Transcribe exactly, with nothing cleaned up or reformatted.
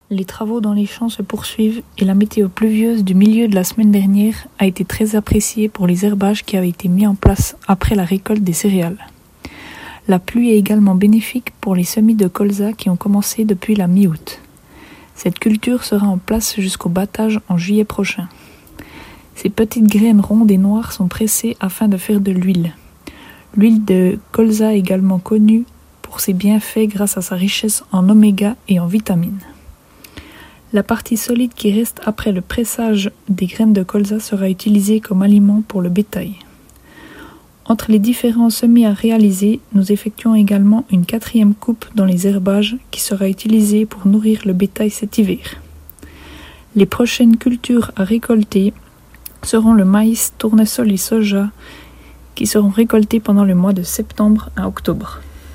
Les travaux dans les champs se poursuivent et la météo pluvieuse du milieu de la semaine dernière a été très appréciée pour les herbages qui avaient été mis en place après la récolte des céréales. La pluie est également bénéfique pour les semis de colza qui ont commencé depuis la mi-août. Cette culture sera en place jusqu'au battage en juillet prochain. Ces petites graines rondes et noires sont pressées afin de faire de l'huile. L'huile de colza est également connue pour ses bienfaits grâce à sa richesse en oméga et en vitamines. La partie solide qui reste après le pressage des graines de colza sera utilisée comme aliment pour le bétail. Entre les différents semis à réaliser, nous effectuons également une quatrième coupe dans les herbages qui sera utilisée pour nourrir le bétail cet hiver. Les prochaines cultures à récolter seront le maïs, tournesol et soja qui seront récoltés pendant le mois de septembre à octobre.